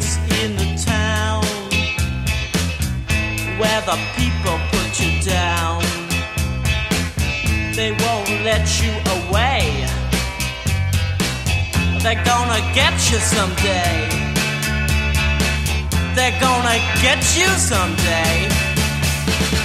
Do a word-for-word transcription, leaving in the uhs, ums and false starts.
place in the town where the people put you down. They won't let you away. They're gonna get you someday. They're gonna get you someday.